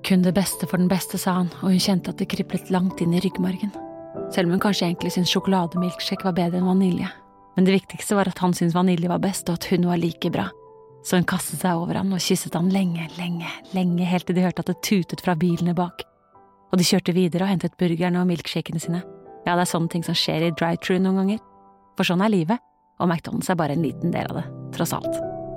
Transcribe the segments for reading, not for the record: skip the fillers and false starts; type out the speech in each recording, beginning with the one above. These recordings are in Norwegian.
Kun det beste for den beste, sa han, og hun kjente at det kriblet langt inn i ryggmargen. Selv om hun kanskje egentlig syntes sjokolademilkshake var bedre enn vanilje. Men det viktigste var at han syntes vanilje var best, og at hun var like bra. Så hun kastet seg over han og kysset han lenge, helt til de hørte at det tutet fra bilene bak. Og de kjørte videre og hentet burgerne og milkshakene sine. Ja, det sånne ting som skjer i drive-thru noen ganger. For sånn livet, og McDonald's bare en liten del av det, tross alt.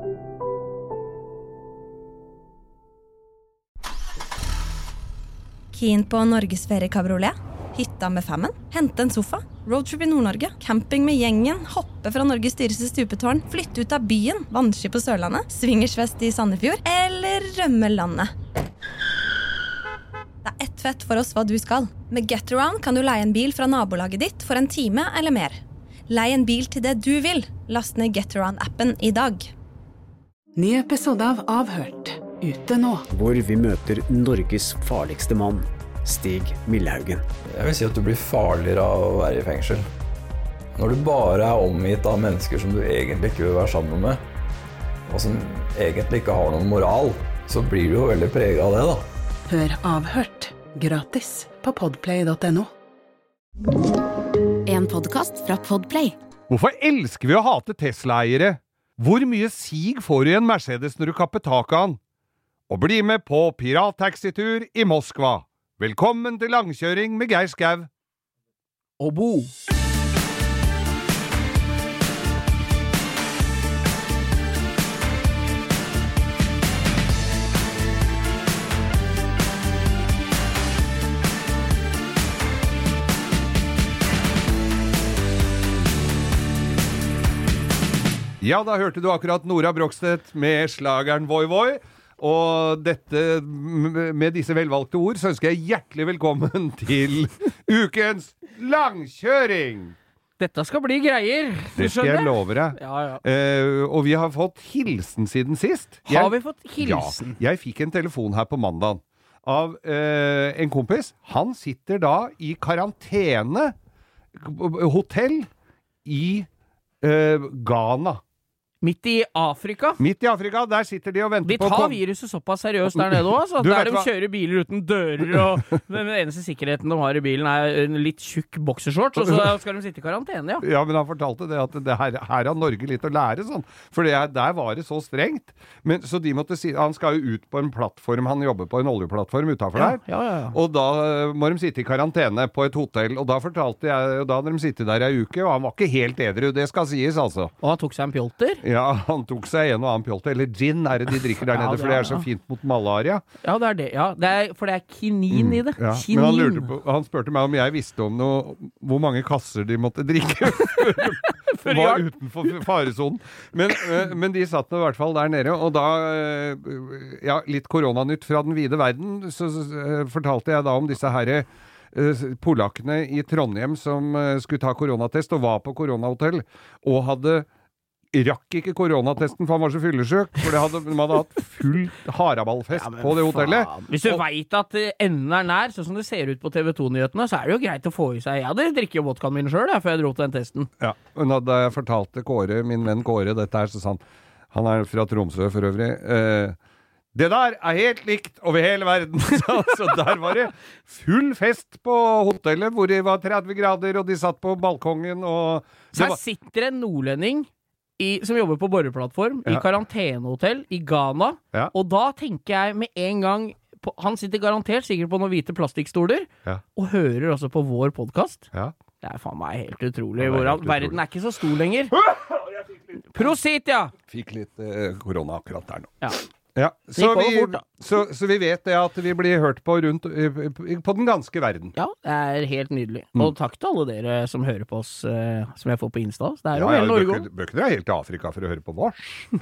Keen på Norgesferie kabriolet? Hytta med femmen? Hente en sofa? Roadtrip i Nord-Norge? Camping med gjengen? Hoppe fra Norges dyreste stupetårn? Flytte ut av byen? Vannski på Sørlandet? Swingersfest i Sandefjord? Eller rømme landet? Det ett fett for oss hva du skal. Med GetAround kan du leie en bil fra nabolaget ditt for en time eller mer. Lei en bil til det du vil. Last ned GetAround-appen i dag. Ny episode av Avhørt. Ute nå. Hvor vi møter Norges farligste mann, Stig Millhaugen. Jeg vil si at du blir farligere av å være i fengsel. Når du bare omgitt av mennesker som du egentlig ikke vil være sammen med, og som egentlig ikke har noen moral, så blir du jo veldig preget av det da. Hør Avhørt. Gratis på podplay.no. En podcast fra Podplay. Hvorfor elsker vi å hate Tesla-eiere? Hvor mye sig får du i en Mercedes når du kapper tak av den? Og bli med på pirattaxitur i Moskva. Velkommen til langkjøring med Geir Skau. Og Bo. Ja, da hørte du akkurat Nora Brogstedt med slageren Voi Voi. Og dette, med disse velvalgte ord, så ønsker jeg hjertelig velkommen til ukens langkjøring. Dette skal bli greier. Det skal jeg love deg. Ja. Og vi har fått hilsen siden sist. Har vi fått hilsen? Ja, jeg fikk en telefon her på mandag av en kompis. Han sitter da i karantene hotell i Ghana. Midt i Afrika. Midt i Afrika, der sitter de og venter på... De tar viruset såpass seriøst der nede også, der de kjører biler uten dører, og den eneste sikkerheten de har i bilen en litt tjukk boksershorts, og så skal de sitte i karantene, ja. Ja, men han fortalte det at her har Norge litt å lære, sånn. For der var det så strengt. Men, så de måtte si... Han skal jo ut på en plattform, han jobber på en oljeplattform utenfor der. Ja. Og da må de sitte i karantene på et hotell, og da fortalte jeg, og da hadde de sittet der en uke, og han var ikke helt edru, det skal sies, altså. Og han tok seg en pjolter? Ja, han tok seg en og annen pjolter, eller gin er det de drikker der nede, for det er så fint mot malaria. Ja, det er det, ja. For det er kinin i det. Ja. Kinin. Men han spurte meg om jeg visste om hvor mange kasser de måtte drikke før var utenfor faresonen. Men de satt nå i hvert fall der nede, og da, ja, litt koronanytt fra den vide verden, så fortalte jeg da om disse herre polakkene i Trondheim som skulle ta koronatest og var på koronahotell, og rakk ikke koronatesten for han var så fyllesyk, for de hadde hatt full haraballfest på det hotellet. Hvis du vet at enden nær, sånn som det ser ut på TV2-nyhetene, så er det jo greit å få i seg. Jeg hadde drikket jo vodkaen min selv før jeg dro til den testen. Ja, og da jeg fortalte Kåre, min venn Kåre, dette her, så sa han er fra Tromsø for øvrig, det der er helt likt over hele verden. Så der var det full fest på hotellet, hvor det var 30 grader, og de satt på balkongen, og... Så her sitter en nordlending som jobber på borreplattform, i karantenehotell i Ghana, og da tenker jeg med en gang, han sitter garantert sikkert på noen hvite plastikkstoler, og hører også på vår podcast. Det er faen meg helt utrolig, verden er ikke så stor lenger. Prosit, ja! Fikk litt korona akkurat der nå. Ja, så vi vet det at vi blir hørt på rundt på den ganske verden. Ja, det er helt nydelig. Og takk til alle dere som hører på oss, som jeg får på Insta. Det er jo hele Norge. Bør ikke dere helt til Afrika for å høre på vårs?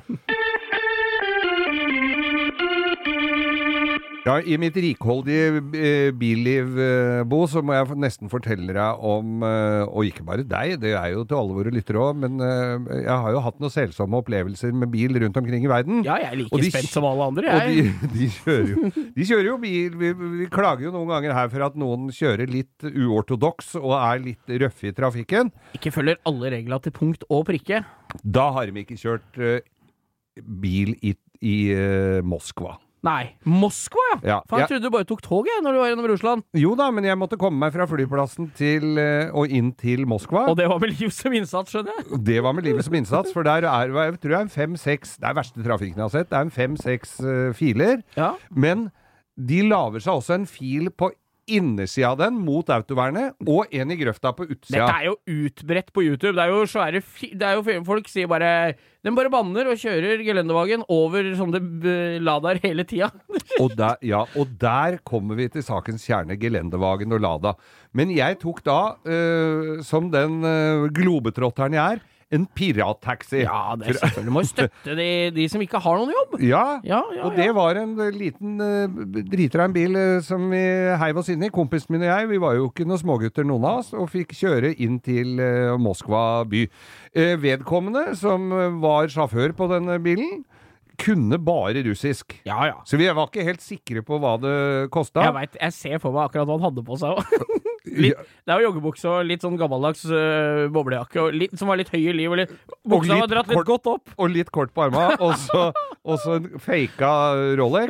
Ja, i mitt rikholdige billiv, Bo, så må jeg nesten fortelle deg om, og ikke bare deg, det er jo til alle våre lyttere også, men jeg har jo hatt noen selsomme opplevelser med bil rundt omkring i verden. Ja, jeg er like spent som alle andre, jeg. Og de kjører jo bil, vi klager jo noen ganger her for at noen kjører litt uortodoks og er litt røffe i trafikken. Ikke følger alle regler til punkt og prikke. Da har de ikke kjørt bil i Moskva. Nei, Moskva, ja. Ja, For jeg trodde du bare tok tog når du var gjennom Russland. Jo da, men jeg måtte komme meg fra flyplassen og inn til Moskva. Og det var med liv som innsats, skjønner jeg. Det var med livet som innsats, for der jeg tror jeg 5-6, det verste trafikken jeg har sett, det er 5-6 filer, men de laver seg også en fil på innersida av den mot autovernet, og en i grøfta på utsida. Dette er jo utbredt på YouTube. Det er jo svære folk sier bare den bare banner og kjører gelendevagen over sånne Ladaer hele tida. og der kommer vi til sakens kjerne, gelendevagen og Lada. Men jeg tok da, som den globetrotteren jeg er, en pirattaxi. Ja, det er selvfølgelig. Må jo støtte de som ikke har noen jobb. Ja, og det var en liten driter av en bil som vi heiv oss inn i. Kompisen min og jeg, vi var jo ikke noen smågutter noen av oss, og fikk kjøre inn til Moskva by. Vedkommende, som var sjåfør på denne bilen, kunne bare russisk. Ja. Så vi var ikke helt sikre på hva det kostet. Jeg ser for meg akkurat hva han hadde på seg også. Det er jo joggebukse og litt sånn gammeldags boblejakke, som var litt høy i liv, og buksa var dratt litt godt opp. Og litt kort på armene, og så en faka Rolex,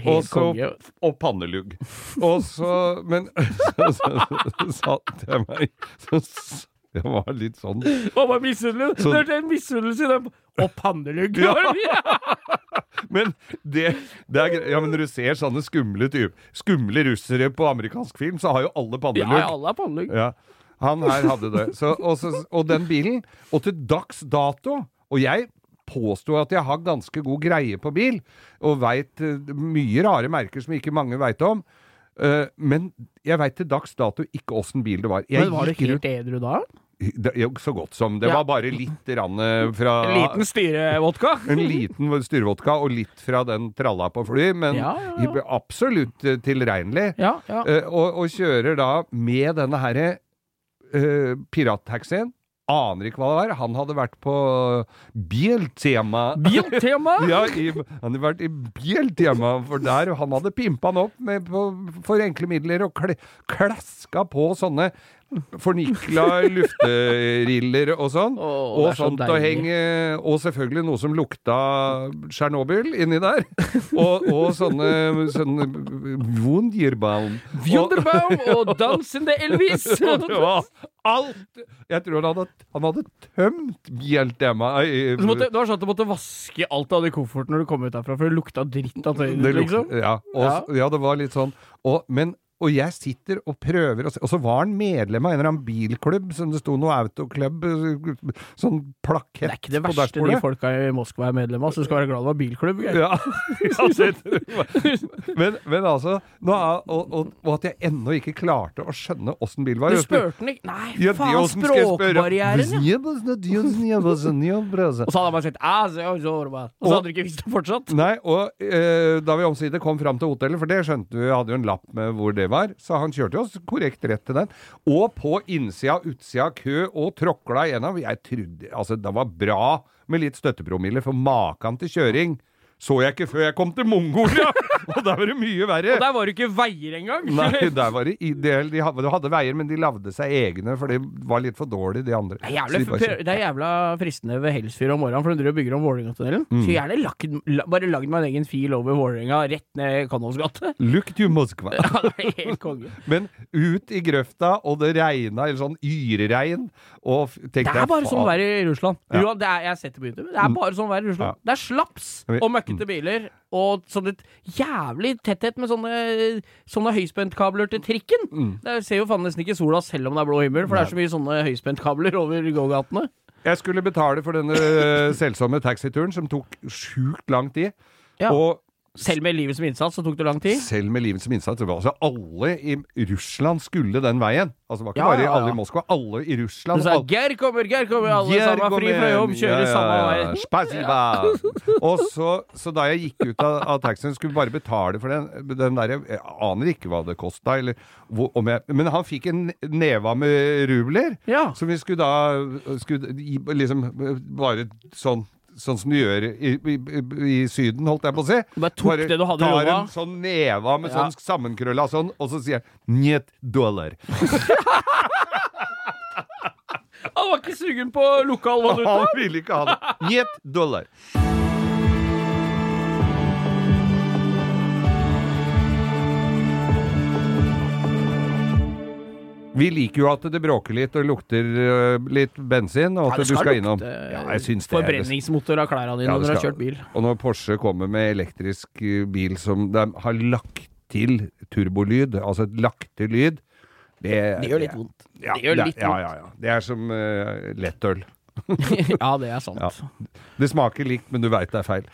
og pannelugg. Og så, men så satt jeg meg, det var litt sånn. Hva var misunnelse? Det er en misunnelse i den. Og pannelugg. Men det er greit. Ja, men når du ser sånne skumle russere på amerikansk film, så har jo alle pannelugg. Ja, alle har pannelugg. Ja, han her hadde det. Og den bilen, og til dags dato, og jeg påstår at jeg har ganske god greie på bil, og vet mye rare merker som ikke mange vet om, men jeg vet til dags dato ikke hvordan bil det var. Men var det helt edru da? Så godt som. Det var bare litt fra... En liten styrevodka? En liten styrevodka, og litt fra den tralla på fly, men absolutt tilregnelig. Og kjører da med denne her pirattaxien. Aner ikke hva det var. Han hadde vært på Biltema. Biltema? Ja, han hadde vært i Biltema, for der han hadde pimpa han opp for enkle midler og klaska på sånne fornikla lufteriller og sånn. Og sånt å henge, og selvfølgelig noe som lukta Tsjernobyl inni der. Og sånne Wunderbaum. Wunderbaum og dansende Elvis. Det var alt. Jeg tror han hadde tømt Biltema. Det var sånn at du måtte vaske alt av det i kofferten når du kom ut derfra, for det lukta dritt av tøynet, liksom. Ja, det var litt sånn. Og jeg sitter og prøver, og så var han medlem av en eller annen bilklubb, som det stod noe autoklubb, sånn plakett. Det er ikke det verste de folka i Moskva er medlem av, så du skal være glad det var bilklubb. Men altså, og at jeg ennå ikke klarte å skjønne hvordan bil var. Du spurte den ikke? Nei, faen, språkbarrieren. Og så hadde han bare sagt, og så hadde du ikke visst det fortsatt. Nei, og da vi omsider kom fram til hotellet, for det skjønte vi hadde jo en lapp med hvor det var, så han kjørte oss korrekt rett til den. Og på innsida, utsida, kø og tråkla igjennom. Jeg trodde, altså det var bra med litt støttepromille, for maken til kjøring så jeg ikke før jeg kom til Mongolia, og der var det mye verre. Og der var det ikke veier engang. Nei, der var det de hadde veier, men de lavde seg egne, for det var litt for dårlig, de andre. Det er jævla fristende ved Helsfyr om morgenen, for de bygger om Vålerenga-tunnelen. Så gjerne bare lagd meg en egen fil over Vålerenga, rett ned Kanovsgate. Look to Moskva. Ja, det er helt konge. Men ut i grøfta, og det regna, eller sånn yreregn, og tenkte det er bare sånn vær i Russland. Ja. Jeg setter på YouTube. Det er bare sånn vær i Russland. Det er slaps og møkkete biler, og sånn et jævlig tetthet med sånne høyspentkabler til trikken. Det ser jo faen nesten ikke sola selv om det er blå himmel, for det er så mye sånne høyspentkabler over gågatene. Jeg skulle betale for denne selsomme taxituren, som tok sjukt lang tid. Ja. Og selv med livet som innsats, så tok det lang tid? Selv med livet som innsats. Altså, alle i Russland skulle den veien. Altså, det var ikke bare alle i Moskva, alle i Russland. Du sa, Geir kommer, alle sammen fri fra jobb, kjører samme vei. Spasiba! Og så da jeg gikk ut av taxien, skulle bare betale for den der, jeg aner ikke hva det kostet, men han fikk en neva med rubler, som vi skulle liksom bare sånn som du gjør i Syden, holdt jeg på å si. Bare tok det du hadde i tar lova. en sånn neva med sånn sammenkrølla sånn, og så sier han $9. Han var ikke sugen på lokal valuta. Han ville ikke ha det. $9. Vi liker jo at det bråker litt og lukter litt bensin, og at du skal innom. Ja, jeg synes det forbrenningsmotor av klærne dine når du har kjørt bil. Og når Porsche kommer med elektrisk bil som de har lagt til turbolyd, altså et lagt til lyd, det gjør litt vondt. Ja, det gjør litt vondt. Ja. Det som lettøl. Ja, det sant. Ja. Det smaker likt, men du vet det feil.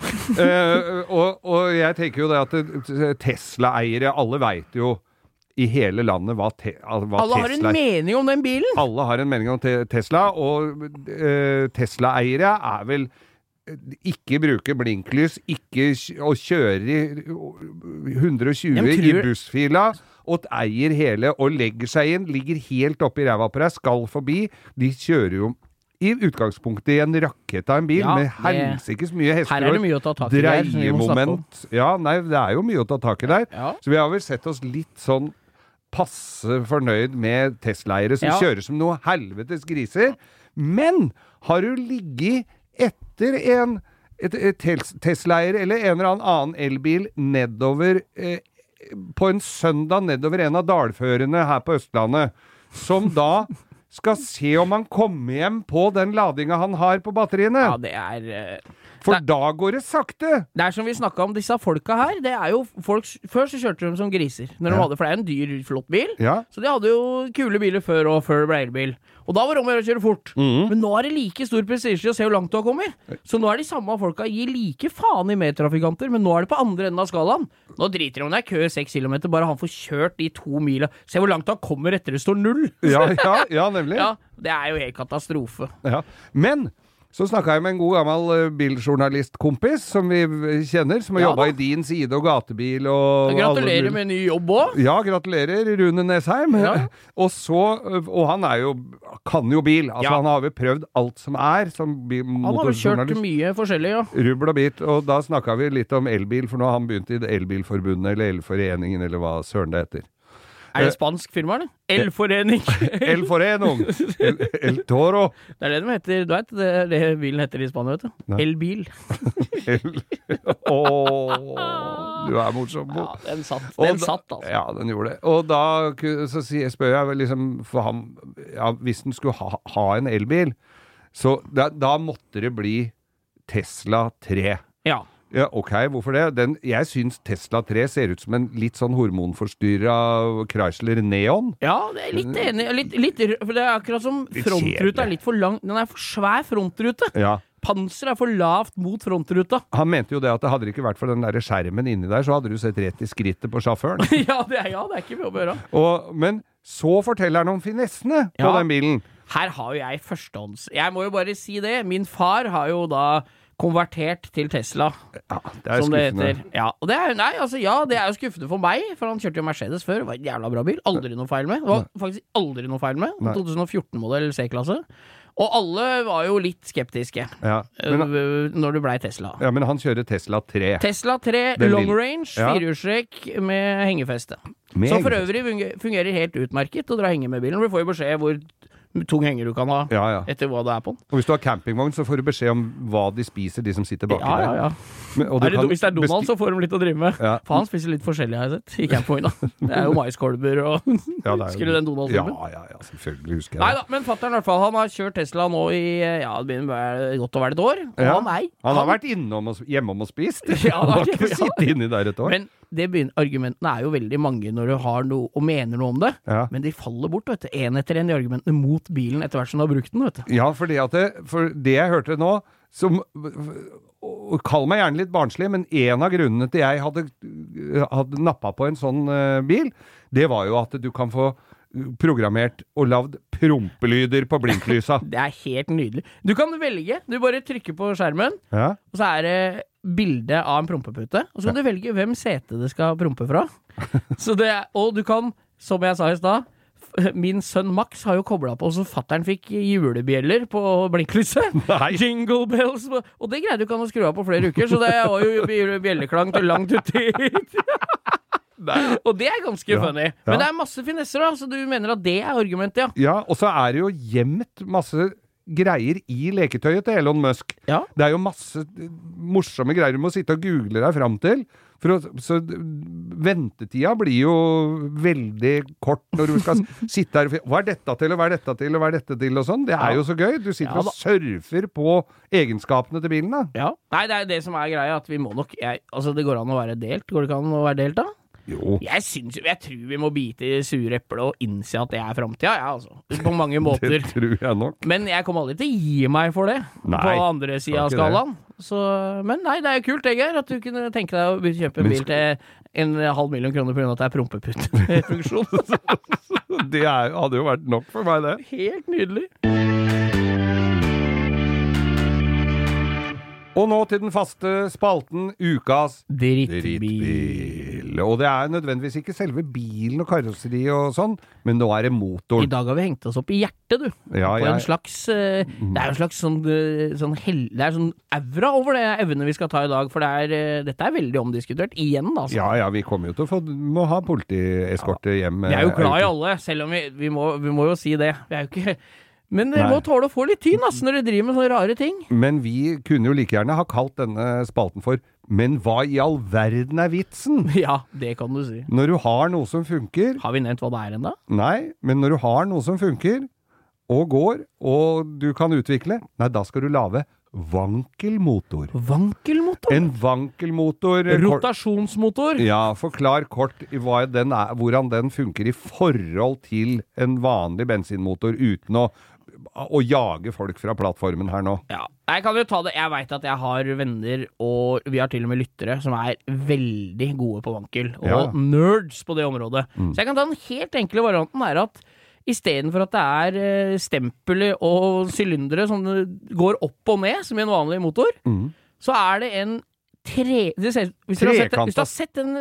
Og jeg tenker jo det at Tesla-eiere, alle vet jo i hele landet hva alle har en mening om den bilen. Alle har en mening om Tesla, og Tesla-eiere vel ikke bruke blinklys, ikke å kjøre i 120 i bussfila, og eier hele, og legger seg inn, ligger helt oppe i ræva på deg, skal forbi. De kjører jo i utgangspunktet i en rakett av en bil, med helsikes mye hester. Her det mye å ta tak i der. Dreiemoment. Ja, nei, det jo mye å ta tak i der. Ja. Så vi har vel sett oss litt sånn passe fornøyd med Tesla-eiere som kjører som noe helvetes griser. Men har du ligget etter et Tesla-eier eller en eller annen elbil nedover på en søndag nedover en av dalførene her på Østlandet, som da skal se om han kommer hjem på den ladinga han har på batteriene? Ja, det For da går det sakte. Det som vi snakket om disse folka her, det jo folk, før så kjørte de som griser, når de hadde, for det en dyr, flott bil, så de hadde jo kule biler før det ble elbil. Og da var det om å kjøre fort. Men nå det like stor prestisje å se hvor langt du har kommet. Så nå de samme folka gir like faen i medtrafikanter, men nå det på andre enden av skalaen. Nå driter de om det kø 6 kilometer, bare han får kjørt de 2 mila. Se hvor langt han kommer etter det står 0. Ja, nemlig. Ja, det jo helt katastrofe. Ja, men så snakket jeg med en god gammel biljournalistkompis som vi kjenner, som har jobbet i Din Side og Gatebil og gratulerer med ny jobb også. Ja, gratulerer, Rune Nesheim. Og han kan jo bil. Altså han har vel prøvd alt som som han har jo kjørt mye forskjellig, Rubbel og bit. Og da snakket vi litt om elbil, for nå har han begynt i det elbilforbundet, eller elforeningen, eller hva søren det heter. Det spansk firma, eller? El-forening. El-forening. El Toro. Det det de heter, du vet, det bilen heter i Spania, vet du. El-bil. Du morsom. Ja, den satt, altså. Ja, den gjorde det. Og da så spør jeg vel liksom, for ham, hvis den skulle ha en elbil, så da måtte det bli Tesla 3. Ja. Ja, ok, hvorfor det? Jeg synes Tesla 3 ser ut som en litt sånn hormonforstyrret Chrysler Neon. Ja, det litt enig. Litt, for det akkurat som frontruta litt for lang. Den for svær frontrute. Ja. Panser for lavt mot frontruta. Han mente jo det at det hadde ikke vært for den der skjermen inni der, så hadde du sett rett i skrittet på sjåføren. Ja, det ikke mye å gjøre. Men så forteller han om finessene på den bilen. Her har jo jeg førstehånds. Jeg må jo bare si det. Min far har jo da konvertert til Tesla. Ja, det skuffende. Ja, og det det jo skuffende for meg, for han kjørte jo Mercedes før, det var en jævla bra bil, aldri noe feil med. Det var faktisk aldri noe feil med. 2014-modell C-klasse. Og alle var jo litt skeptiske når det ble Tesla. Ja, men han kjører Tesla 3. Tesla 3 long range, 4-hjulstrekk med hengefeste. Som for øvrig fungerer helt utmerket å dra henge med bilen. Du får jo beskjed hvor tung henger du kan ha etter hva det på den. Og hvis du har campingvogn, så får du beskjed om hva de spiser, de som sitter baki der. Ja. Hvis det Donald, så får de litt å drive med. Ja. For han spiser litt forskjellig, har jeg sett, i campingvogna. Det jo maiskolber og husker du den Donald-filmen? Ja, selvfølgelig husker jeg det. Neida, men fatteren i hvert fall, han har kjørt Tesla nå i, det begynner godt å være et år. Og han har vært hjemom og spist. Han har ikke sittet inni der et år. Men argumentene jo veldig mange når du har noe og mener noe om det, men de faller bort, vet du, en etter en de argumentene mot bilen etter hvert som du har brukt den, vet du. Ja, for det jeg hørte nå, som, kall meg gjerne litt barnslig, men en av grunnene til jeg hadde nappet på en sånn bil, det var jo at du kan få programmert og lavd prompelyder på blinklysa. Det helt nydelig. Du kan velge, du bare trykker på skjermen, og så det bilde av en prompepute, og så kan du velge hvem sete det skal prompe fra. Og du kan, som jeg sa i sted, min sønn Max har jo koblet på, så fatteren fikk julebjeller på blinklyset. Jingle bells, og det greide du kan å skru av på flere uker, så det var jo bjelleklang til langt uti. Og det ganske funny. Men det masse finesser da, så du mener at det argumentet, Ja, og så det jo gjemt masse greier i leketøyet til Elon Musk. Ja. Det jo masse morsomme greier du må sitte og google deg fram til. Så ventetida blir jo veldig kort når du skal sitte her. Hva dette til, og hva dette til, og hva dette til, og sånn. Det jo så gøy. Du sitter og surfer på egenskapene til bilen, da. Ja. Nei, det det som greia, at vi må nok altså, det går an å være delt. Går det ikke an å være delt, da? Jo. Jeg tror vi må bite i sure eple og innse at det fremtiden, altså. På mange måter. Det tror jeg nok. Men jeg kommer aldri til å gi meg for det. Nei, på andre siden av skalaen. Men nei, det jo kult, Geir, at du kunne tenke deg å kjøpe en bil til 1,5 million kroner på grunn av at det prompeputt-funksjon. Det hadde jo vært nok for meg, det. Helt nydelig. Og nå til den faste spalten Ukas Drittbil. Og det nødvendigvis ikke selve bilen og karosseri og sånn, men nå det motoren. I dag har vi hengt oss opp i hjertet, du. Ja, på en slags, det en slags sånn det sånn aura over det evnet vi skal ta i dag, for dette veldig omdiskutert igjen, altså. Ja, vi kommer jo til å må ha politieskorte hjem. Vi jo glad i alle, selv om vi må jo si det. Vi jo ikke... Men dere må tåle å få litt tyn, når dere driver med sånne rare ting. Men vi kunne jo like gjerne ha kalt denne spalten for «Men hva i all verden vitsen?» Ja, det kan du si. Når du har noe som funker... Har vi nevnt hva det enda? Nei, men når du har noe som funker, og går, og du kan utvikle, nei, da skal du lage vankelmotor. Vankelmotor? En vankelmotor. Rotasjonsmotor? Ja, forklar kort hvordan den funker i forhold til en vanlig bensinmotor, uten å jage folk fra plattformen her nå. Ja, jeg kan jo ta det. Jeg vet at jeg har venner, og vi har til og med lyttere, som veldig gode på vankel, og nerds på det området. Så jeg kan ta den helt enkle varianten at i stedet for at det stempelet og sylindere som går opp og ned, som i en vanlig motor, så det en hvis du har sett en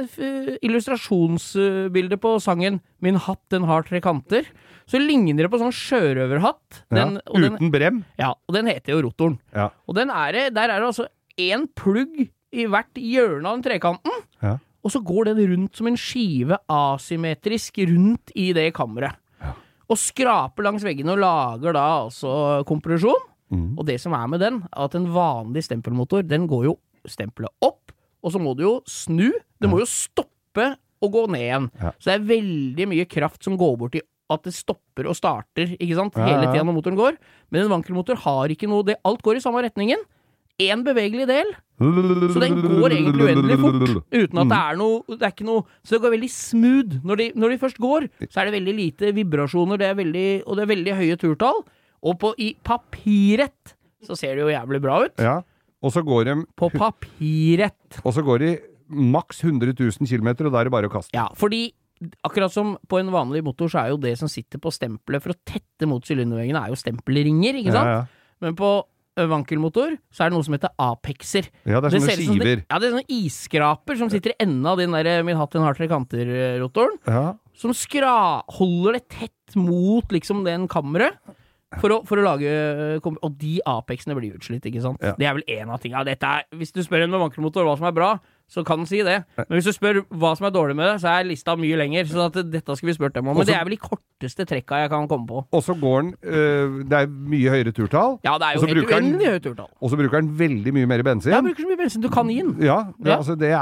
illustrasjonsbilde på sangen «Min hatt, den har 3 kanter», så ligner det på sånn sjørøverhatt. Uten brem. Ja, og den heter jo rotoren. Ja. Og der det altså en plugg i hvert hjørne av den trekanten, og så går den rundt som en skive asymmetrisk rundt i det kammeret. Og skraper langs veggene og lager da altså kompresjon. Og det som med den, at en vanlig stempelmotor, den går jo stempelet opp, og så må du jo snu, det må jo stoppe og gå ned igjen. Så det veldig mye kraft som går bort i at det stopper og starter, ikke sant? Hele tiden når motoren går. Men en vankelmotor har ikke noe, alt går i samme retningen. En bevegelig del, så den går egentlig uendelig fort, uten at det ikke noe, så det går veldig smooth. Når de først går, så det veldig lite vibrasjoner, og det veldig høye turtall, og i papiret så ser det jo jævlig bra ut. Ja, og så går de... På papiret. Og så går de maks 100 000 kilometer, og da det bare å kaste. Ja, fordi akkurat som på en vanlig motor, så jo det som sitter på stempelet for å tette mot sylinderveggene, jo stempelringer, ikke sant? Ja. Men på vankelmotor, så det noe som heter apexer. Ja, det sånne skiver. Det sånne isskraper som sitter i enden av den der «Min hatt, den har 3 kanter»-rotoren, som holder det tett mot liksom den kammeret, for å lage, og de apexene blir utslitt, ikke sant? Ja. Det vel en av tingene. Hvis du spør en med vankelmotor hva som bra, så kan den si det. Men hvis du spør hva som dårlig med det, så lista mye lenger, så dette skal vi spørre dem om. Men det vel de korteste trekka jeg kan komme på. Og så går den, det mye høyere turtall. Ja, det jo helt uendelig høyere turtall. Og så bruker den veldig mye mer bensin. Ja, bruker så mye bensin du kan gi den. Ja, altså det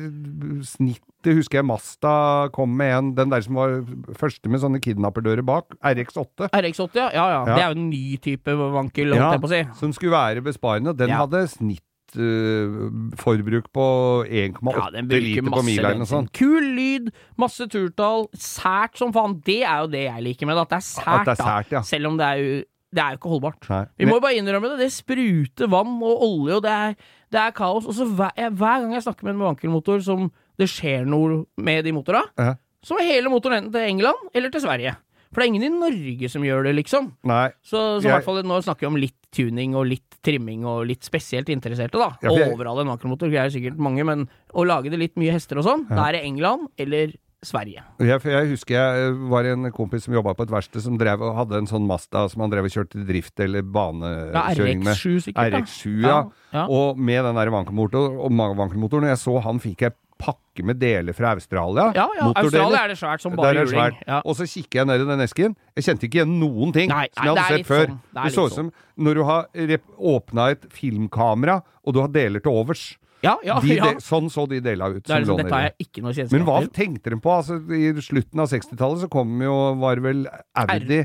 snitt. Det husker jeg Mazda kom med den der som var første med sånne kidnapperdører bak, RX-8. RX-8, ja. Det jo en ny type vankel, holdt jeg på å si. Som skulle være besparende, og den hadde forbruk på 1,8 liter på mil eller noe sånt. Kul lyd, masse turtall, sært som faen. Det jo det jeg liker med det, at det sært, sært, ja. Selv om det jo ikke holdbart. Nei. Vi må jo bare innrømme det. Det spruter vann og olje, og det kaos. Og så hver gang jeg snakker med en vankelmotor som det skjer noe med de motorene, så hele motoren enten til England eller til Sverige. For det ingen i Norge som gjør det, liksom. Nei. Så i hvert fall nå snakker vi om litt tuning og litt trimming og litt spesielt interesserte, da. Overall en vankelmotor greier sikkert mange, men å lage det litt mye hester og sånn, da det England eller Sverige. Jeg husker jeg var en kompis som jobbet på et verksted som hadde en sånn Mazda som han drev og kjørte drift eller banekjøring med. RX7 sikkert, RX7, ja. Og med den der vankelmotoren, og jeg så han fikk jeg pakke med deler fra Australia. Ja, Australia det svært som bare juling. Ja. Og så kikker jeg ned i den esken. Jeg kjente ikke igjen noen ting som jeg hadde sett før. Det så ut som når du har åpnet et filmkamera, og du har deler til overs. Sånn så de deler ut. Dette har jeg ikke noe kjennskap til. Men hva tenkte de på? Altså, I slutten av 60-tallet så kom var det vel Audi?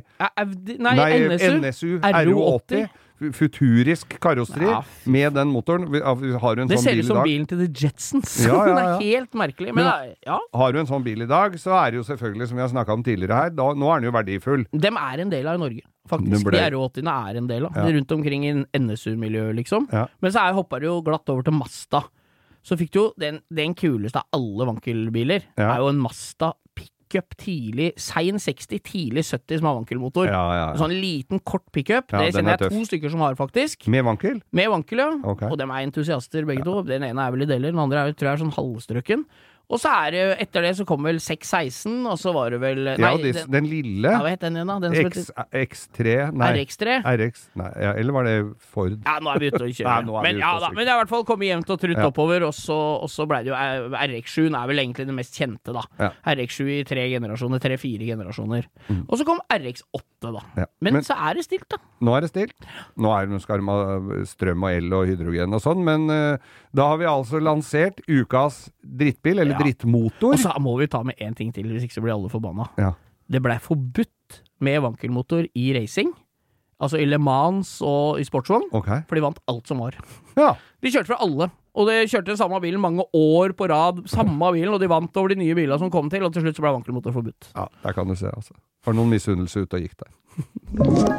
NSU RO80. Futurisk karosseri med den motoren. Har du en det sånn ser bil ut som i dag? bilen til The Jetsons. Den helt merkelig. Men har du en sånn bil i dag, så det jo selvfølgelig, som vi har snakket om tidligere her, nå den jo verdifull. De en del av Norge, faktisk. De RO80-ene en del av. Rundt omkring i NSU-miljøet, liksom. Men så hoppet det jo glatt over til Mazda. Så fikk du jo den kuleste av alle vankelbiler. Jo en Mazda pickup tidlig, sein 60, tidlig 70 som har vankelmotor. En sånn liten, kort pickup. Det kjenner jeg 2 stykker som har, faktisk. Med vankel? Med vankel, ja. Okay. Og de entusiaster, begge to. Den ene vel i deler, den andre tror jeg sånn halvstrøkken. Og så det, etter det så kom vel 616, og så var det vel... den lille... Ja, hva het den igjen da? X3, nei. RX3? RX, nei, eller var det Ford? Ja, nå vi ute å kjøre. Men men det i hvert fall kommet jevnt og trutt oppover, og så ble det jo... RX7 vel egentlig det mest kjente da. RX7 i 3-4 generasjoner. Og så kom RX8 da. Men så det stilt da. Nå det stilt. Nå skal de ha strøm og el og hydrogen og sånn, men da har vi altså lansert ukas drittbil, eller drittmotor. Og så må vi ta med en ting til, hvis ikke så blir alle forbanna. Det ble forbudt med vankelmotor i racing, altså i Le Mans og i sportsvogn, for de vant alt som var. De kjørte fra alle, og de kjørte den samme bilen mange år på rad, samme bilen, og de vant over de nye bilene som kom til, og til slutt så ble vankelmotor forbudt. Ja, der kan du se, altså. Var noen misunnelse ut og gikk der.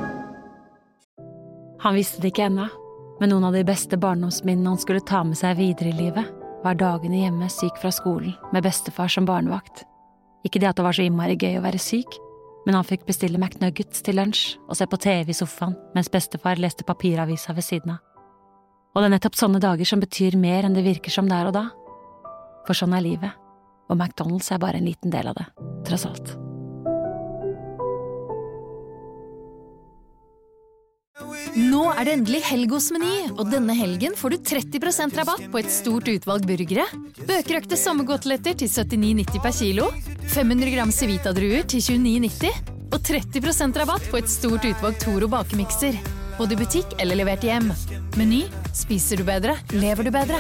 Han visste det ikke ennå, men noen av de beste barndomsminnene han skulle ta med seg videre i livet, var dagene hjemme syk fra skolen, med bestefar som barnevakt. Ikke det at det var så innmari gøy å være syk, men han fikk bestille McNuggets til lunsj og se på TV i sofaen, mens bestefar leste papiravisa ved siden av. Og det nettopp sånne dager som betyr mer enn det virker som der og da. For sånn livet, og McDonald's bare en liten del av det, tross alt. Nå det endelig helg hos Meny, og denne helgen får du 30% rabatt på et stort utvalg burgere, bøkerøkte sommergåteletter til 79,90 per kilo, 500 gram Civita-druer til 29,90, og 30% rabatt på et stort utvalg Toro bakemikser, både i butikk eller levert hjem. Meny, spiser du bedre, lever du bedre.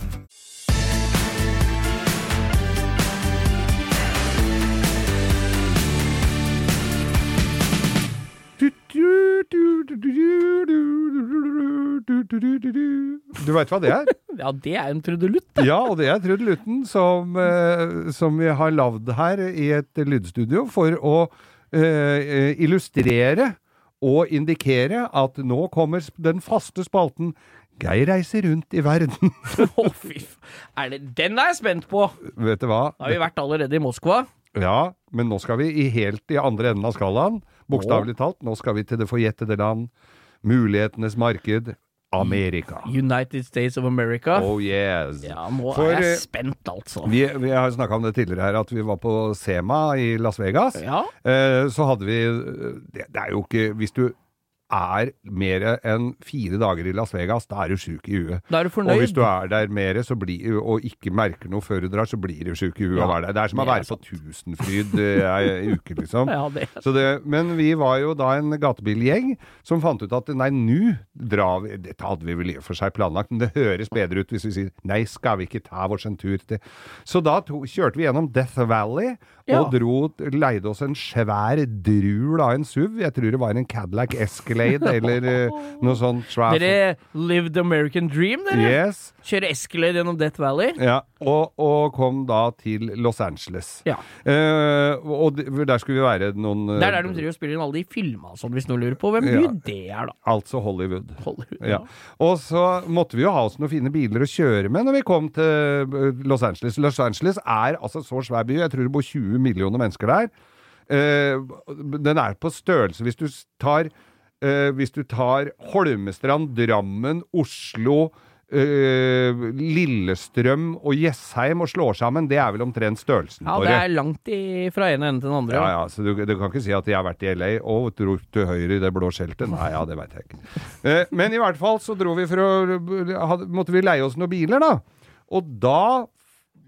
Du vet hva det Ja, det en trudelutt. Ja, og det trudelutten som vi har lavd her i et lydstudio for å illustrere og indikere at nå kommer den faste spalten Geir reiser rundt i verden. Fy, den jeg spent på. Vet du hva? Da har vi vært allerede i Moskva. Ja, men nå skal vi helt i andre enden av skalaen. Bokstavelig talt, nå skal vi til det forjettede land, mulighetenes marked, Amerika. United States of America. Oh yes. Ja, nå jeg spent altså. Vi har snakket om det tidligere her, at vi var på SEMA i Las Vegas. Ja. Så hadde vi, det jo ikke, hvis du mer enn 4 dager i Las Vegas, da du syk i huet. Da du fornøyd. Og hvis du der mer, og ikke merker noe før du drar, så blir du syk i huet å være der. Det som å være på Tusenfryd i uke, liksom. Ja, men vi var jo da en gatebilgjeng som fant ut at nei, nå drar vi, dette hadde vi vel i og for seg planlagt, men det høres bedre ut hvis vi sier, nei, skal vi ikke ta vår tur til. Så da kjørte vi gjennom Death Valley, og leide oss en svær drul av en SUV. Jeg tror det var en Cadillac Escalade, eller noe sånt. Dere lived American Dream, dere? Yes. Kjøre Escalade gjennom Death Valley? Ja, og kom da til Los Angeles. Ja. Og der skulle vi være noen... Der de driver og spiller inn alle de filmene, sånn, hvis noen lurer på hvem det da. Altså Hollywood. Ja. Og så måtte vi jo ha oss noen fine biler å kjøre med når vi kom til Los Angeles. Los Angeles altså så svær by, jeg tror det bor 20 millioner mennesker der. Den på størrelse hvis du tar Holmestrand, Drammen, Oslo, Lillestrøm og Jessheim og slår sammen, det vel omtrent størrelsen på det. Ja, det langt fra en ende til den andre. Ja, så du kan ikke si at jeg har vært i LA og dro til høyre i det blå skjeltet. Nei, ja, det vet jeg ikke. Men i hvert fall så dro vi måtte vi leie oss noen biler da. Og da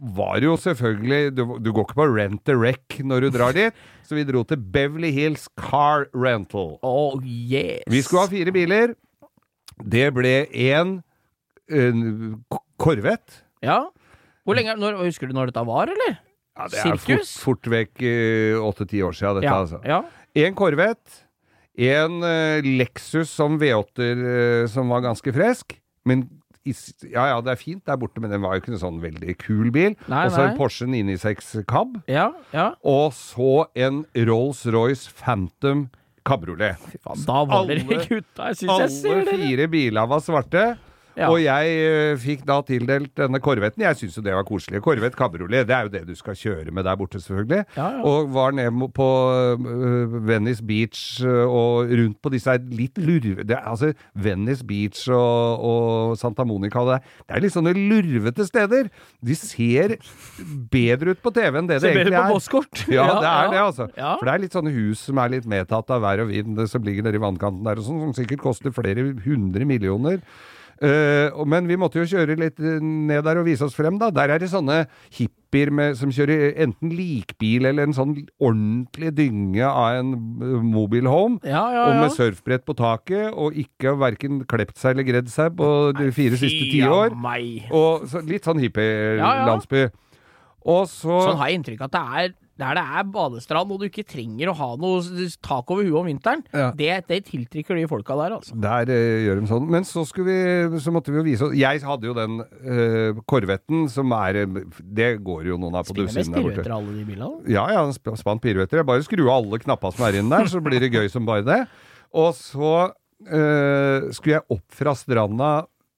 var jo selvfølgelig, du går ikke på rent a wreck når du drar dit, så vi dro til Beverly Hills Car Rental. Oh, yes! Vi skulle ha 4 biler. Det ble en Corvette. Ja. Hvor lenge, husker du når dette var, eller? Ja, det er fort vekk 8-10 år siden dette, altså. Ja. En Corvette, en Lexus som V8 som var ganske fresk, men ja, det er fint der borte, men den var jo ikke en sånn veldig kul bil. Og så en Porsche 996 Cab. Ja. Og så en Rolls-Royce Phantom Cabriolet. Da var dere gutta, jeg synes jeg ser det. Alle 4 biler var svarte. Ja. Og jeg fikk da tildelt denne Corvetten. Jeg synes jo det var koselig. Corvette Cabriolet, det er jo det du skal kjøre med der borte selvfølgelig. Ja. Og var nede på Venice Beach og rundt på disse litt lurvete, altså Venice Beach og Santa Monica, det er litt sånne lurvete steder. De ser bedre ut på TV enn det egentlig er. Bedre på postkort. Ja, det er det altså. Ja. For det er litt sånne hus som er litt medtatt av vær og vind, som ligger nede i vannkanten der og sånn, som sikkert koster flere 100 millioner. Men vi måtte jo kjøre litt ned der og vise oss frem da. Der er det sånne hippier som kjører enten likbil eller en sånn ordentlig dynge av en mobile home, og med surfbrett på taket, og ikke hverken klept seg eller gredd seg på de 4 siste 10 år. Og så, litt sånn hippie-landsby. Og så... Sånn har jeg inntrykk at det er der det er badestrand, og du ikke trenger å ha noe tak over huet om vinteren, det tiltrekker de folka der, altså. Der gjør de sånn. Men så måtte vi jo vise oss. Jeg hadde jo den Corvetten, som det går jo noen av på dussinen der borte. Spiller med piruetter alle de bilene? Ja, spant piruetter. Jeg bare skru av alle knapper som er inne der, så blir det gøy som bare det. Og så skulle jeg opp fra stranda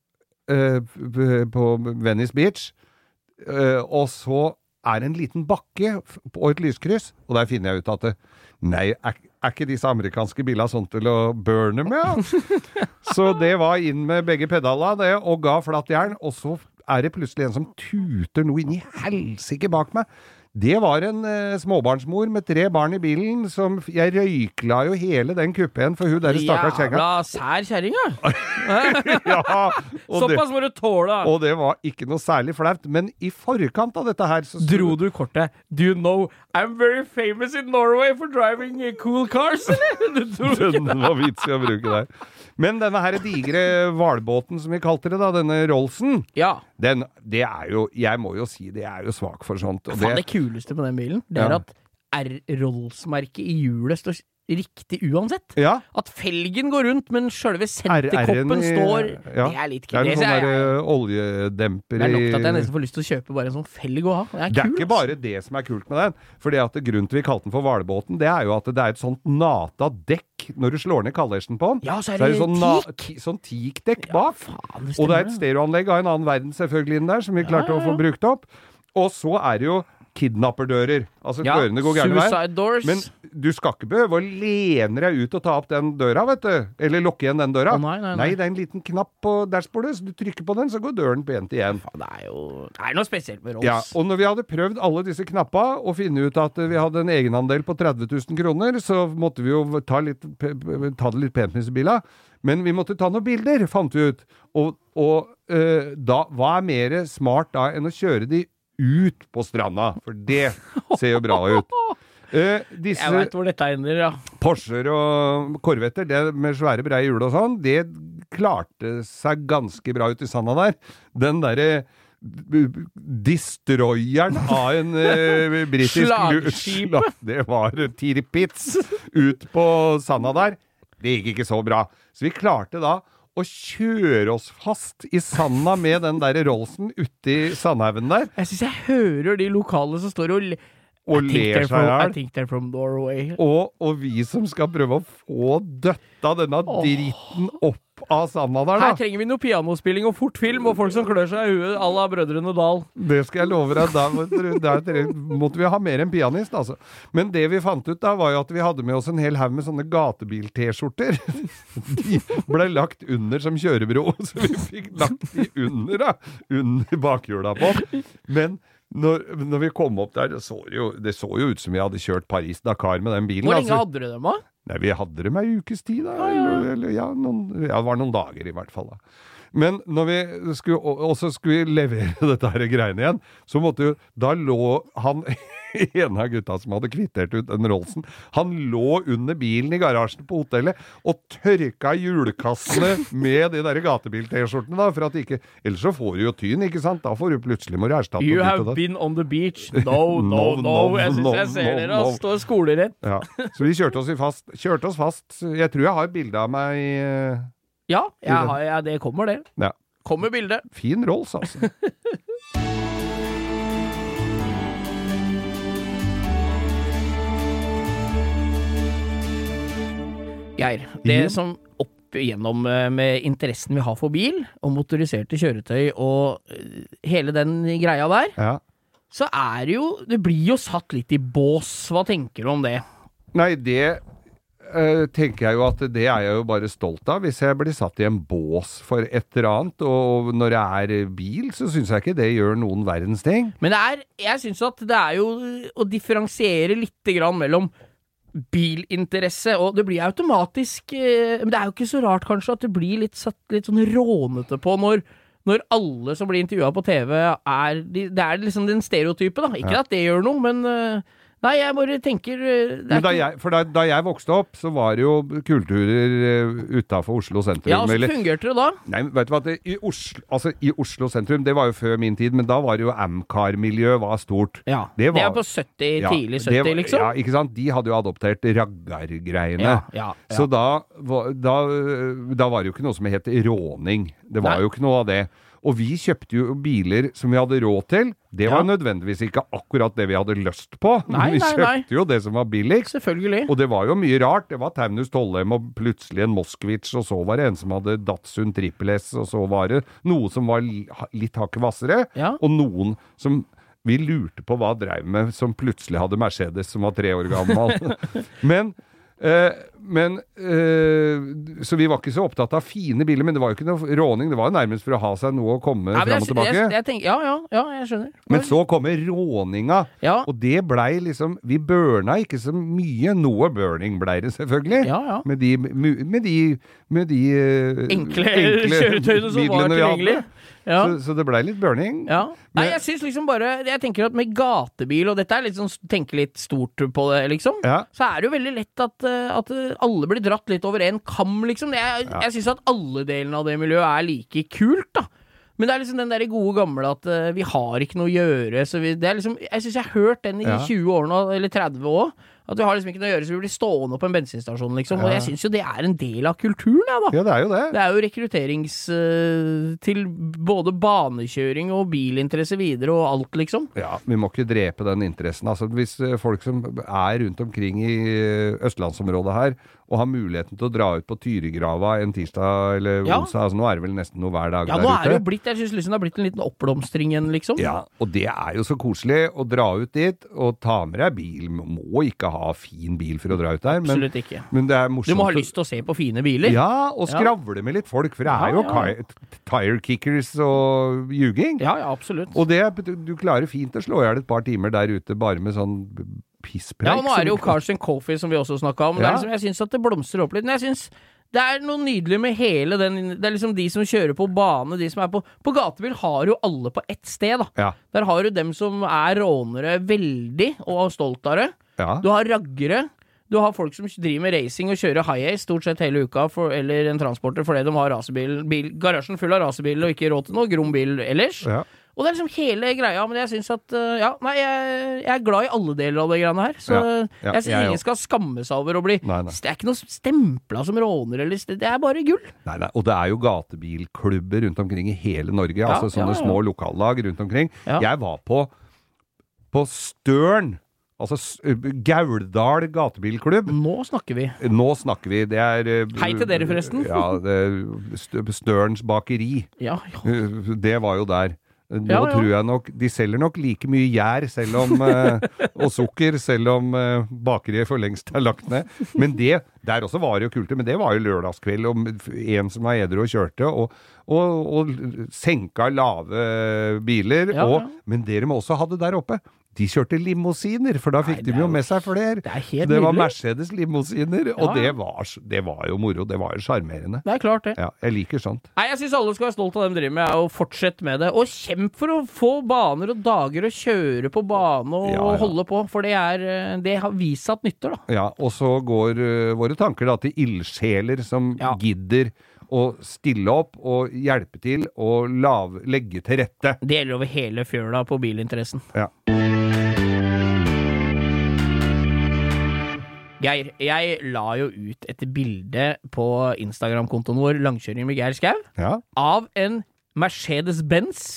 på Venice Beach, og så er en liten bakke og et lyskryss, og der finner jeg ut at nei, er ikke disse amerikanske bilene sånn til å burne med? Så det var inn med begge pedaler og ga flatt jern, og så er det plutselig en som tuter noe inn i helsike bak meg. Det var en småbarnsmor med 3 barn i bilen, som jeg røykla jo hele den kuppen for hun der stakkars kjenga. Jævla sær kjerringa! Ja! Såpass må du tåle! Og det var ikke noe særlig flaut, men i forkant av dette her... Dro du kortet? Do you know I'm very famous in Norway for driving cool cars, eller? Den var vits i å bruke der. Men denne her digre hvalbåten som vi kalte det da, denne Rollsen, det er jo, jeg må jo si, det er jo svak for sånt. Og det kuleste på den bilen, det er at R-Rolls-merket i hjulet står riktig uansett. Ja. At felgen går rundt, men selve senterkoppen står, det er litt kult. Det er en sånn der oljedemper Det er nok til at jeg nesten får lyst til å kjøpe bare en sånn felg å ha. Det er ikke bare det som er kult med den, fordi at grunnen til vi kalte den for hvalbåten, det er jo at det er et sånt nata dekk når du slår ned kallersen på den. Ja, så er det sånn teakdekk bak. Og det er et stereoanlegg av en annen verden selvfølgelig inn der, som vi klarte å få brukt opp. Og så er det jo kidnapperdører. Altså dørene går gærne vei. Suicide doors. Men du skal ikke behøve å lene deg ut og ta opp den døra, vet du. Eller lukke igjen den døra. Nei, det er en liten knapp på dashbordet, så du trykker på den, så går døren pent igjen. Det er noe spesielt med Rolls. Ja, og når vi hadde prøvd alle disse knappa og finne ut at vi hadde en egenandel på 30 000 kroner, så måtte vi jo ta det litt pent med disse bilene. Men vi måtte ta noen bilder, fant vi ut. Og da, hva er mer smart da enn å kjøre de ut på stranda, for det ser jo bra ut. Jeg vet hvor dette ender, ja. Porscher og Corvetter, det med svære breie hjul og sånn, det klarte seg ganske bra ut i sanda der. Den derre destroyeren av en britisk slagskip. Det var Tirpitz ut på sanda der. Det gikk ikke så bra. Så vi klarte da å kjøre oss fast i sanda med den der Rollsen ute i sandhaugen der. Jeg synes jeg hører de lokale som står og ler seg her. I think they're from Norway. Og vi som skal prøve å få døtta denne dritten opp av sanda der da. Her trenger vi noe pianospilling og fortfilm og folk som klør seg i huet à la Brødrene Dal. Det skal jeg love deg. Der måtte vi ha mer enn pianist, altså. Men det vi fant ut da, var jo at vi hadde med oss en hel haug med sånne gatebil-t-skjorter. De ble lagt under som kjørebro, så vi fikk lagt de under bakhjula på. Men når vi kom opp der, det så jo ut som vi hadde kjørt Paris-Dakar med den bilen. Hvor lenge hadde du dem da? Nei, vi hadde dem en ukes tid da. Eller det var noen dager i hvert fall da. Men når vi skulle levere dette her greiene igjen, så måtte jo, da lå han, en av gutta som hadde kvittert ut den Rollsen, han lå under bilen i garasjen på hotellet og tørka hjulkassene med de der gatebil-t-skjortene da, for at ikke, ellers så får du jo tyn, ikke sant? Da får du plutselig må du erstatte. You have been on the beach. No. Jeg synes jeg ser dere og står skolerett. Ja, så vi kjørte oss fast. Jeg tror jeg har et bilde av meg... Ja, det kommer det. Ja. Kommer bildet. Fin Rolls, altså. Geir, det som opp igjennom med interessen vi har for bil, og motoriserte kjøretøy, og hele den greia der, så det blir jo satt litt i bås. Hva tenker du om det? Nei, det tenker jeg jo at det er jeg jo bare stolt av. Hvis jeg blir satt i en bås for et eller annet, og når jeg er bil, så synes jeg ikke det gjør noen verdens ting. Men jeg synes at det er jo å differensiere litt grann mellom bilinteresse, og det blir automatisk, men det er jo ikke så rart kanskje at det blir satt litt sånn rånete på når alle som blir intervjuet på TV det er liksom den stereotype da, ikke at det gjør noe, men nei, jeg bare tenker... Men da jeg vokste opp, så var det jo kulturer utenfor Oslo sentrum. Ja, og så fungerte det da? Nei, vet du hva, i Oslo sentrum, det var jo før min tid, men da var det jo Amcar-miljø var stort. Ja, det var på 70, tidlig 70 liksom. Ja, ikke sant? De hadde jo adoptert raggar-greiene. Ja. Så da var det jo ikke noe som het råning. Det var jo ikke noe av det. Og vi kjøpte jo biler som vi hadde råd til. Det var nødvendigvis ikke akkurat det vi hadde lyst på. Vi kjøpte jo det som var billigst. Selvfølgelig. Og det var jo mye rart. Det var Taunus Tollem og plutselig en Moskvich, og så var det en som hadde Datsun Triple S, og så var det noe som var litt hakket vassere, og noen som vi lurte på hva drev med, som plutselig hadde Mercedes som var 3 år gammel. Så vi var ikke så opptatt av fine biler, men det var jo ikke noe råning, det var jo nærmest for å ha seg noe å komme frem og tilbake. Jeg skjønner. Men så kommer råninga, og det blei liksom, vi burna ikke så mye, noe burning blei det selvfølgelig, med de enkle kjøretøyene som var tilgjengelig. Så det blei litt burning. Nei, jeg synes liksom bare, jeg tenker at med gatebil, og dette er litt sånn, tenker litt stort på det liksom, så er det jo veldig lett at alle blir dratt litt over en kam liksom. Jeg synes at alle delene av det miljøet er like kult da. Men det er liksom den der gode gamle at vi har ikke noe å gjøre, så det er liksom, jeg synes jeg har hørt den i 20 år nå, eller 30 år, at vi har liksom ikke noe å gjøre, så vi blir stående på en bensinstasjon liksom, og jeg synes jo det er en del av kulturen da. Ja, det er jo det. Det er jo rekrutterings til både banekjøring og bilinteresse videre og alt liksom. Ja, vi må ikke drepe den interessen. Altså, hvis folk som er rundt omkring i Østlandsområdet her, og har muligheten til å dra ut på Tyregrava en tirsdag eller onsdag, altså nå er det vel nesten noe hver dag der ute. Ja, nå er det jo blitt, jeg synes liksom det har blitt en liten oppblomstring igjen liksom. Ja, og det er jo så koselig å dra ut dit og ta med deg bil. Må ikke ha fin bil for å dra ut der. Absolutt ikke. Men det er morsomt. Du må ha lyst til å se på fine biler. Ja, og skravle med litt folk, for det er jo tire kickers og juging. Ja, absolutt. Og du klarer fint å slå i hjel et par timer der ute bare med sånn pisspreik. Ja, nå er det jo Cars and Coffee som vi også snakket om. Det er liksom, jeg synes at det blomstrer opp litt, men jeg synes det er noe nydelig med hele den, det er liksom de som kjører på bane, de som er på gatebil har jo alle på ett sted da. Ja. Der har du dem som er rånere veldig, og stolt av det. Ja. Du har raggere, du har folk som driver med racing og kjører high-ace stort sett hele uka, eller en transporter fordi de har garasjen full av rasebiler og ikke råd til noe grombil ellers. Ja. Og det er liksom hele greia, men jeg synes at, jeg er glad i alle deler av det greiene her, så jeg synes ingen skal skamme seg over å bli, det er ikke noe stempla som råner, eller det er bare gull. Nei, og det er jo gatebilklubber rundt omkring i hele Norge, altså sånne små lokallag rundt omkring. Jeg var på Størn, altså Gauldal gatebilklubb. Nå snakker vi. Det er... Hei til dere forresten. Ja, det er Størns bakeri. Ja. Det var jo der. Nå tror jeg nok, de selger nok like mye gjær og sukker, selv om bakeriet for lengst er lagt ned. Men der også var det jo kult, men det var jo lørdagskveld, og en som var edru og kjørte, og senka lave biler, men det de også hadde der oppe, De kjørte limousiner, for da fikk de jo med seg flere. Det var Mercedes limousiner, og det var jo moro, det var jo charmerende. Det klart det. Ja, jeg liker sånt. Nei, jeg synes alle skal være stolt av dem driver med, og fortsette med det. Og kjemp for å få baner og dager og kjøre på bane og holde på, for det har vist seg at nytter da. Ja, og så går våre tanker da til ildsjeler som gidder å stille opp og hjelpe til og legge til rette. Det gjelder over hele fjøla på bilinteressen. Ja. Geir, jeg la jo ut et bilde på Instagram-kontoen vår, Langkjøring med Geir Skau, av en Mercedes-Benz